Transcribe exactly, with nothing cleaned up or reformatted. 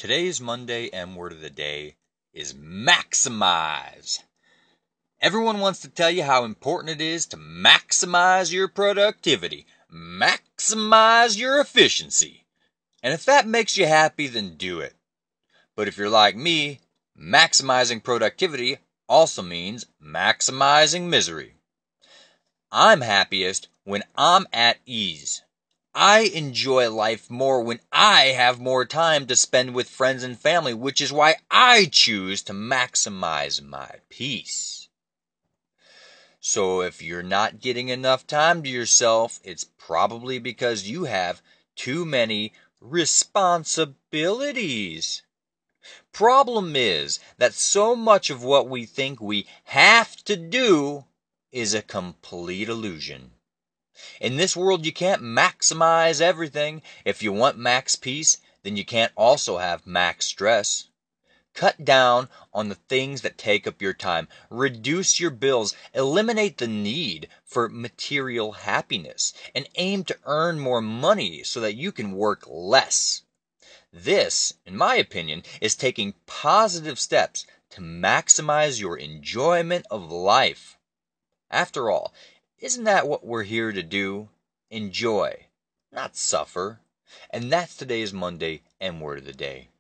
Today's Monday M word of the day is maximize. Everyone wants to tell you how important it is to maximize your productivity, maximize your efficiency. And if that makes you happy, then do it. But if you're like me, maximizing productivity also means maximizing misery. I'm happiest when I'm at ease. I enjoy life more when I have more time to spend with friends and family, which is why I choose to maximize my peace. So if you're not getting enough time to yourself, it's probably because you have too many responsibilities. Problem is that so much of what we think we have to do is a complete illusion. In this world, you can't maximize everything. If you want max peace, then you can't also have max stress. Cut down on the things that take up your time. Reduce your bills. Eliminate the need for material happiness. And aim to earn more money so that you can work less. This, in my opinion, is taking positive steps to maximize your enjoyment of life. After all, isn't that what we're here to do? Enjoy, not suffer. And that's today's Monday M word of the day.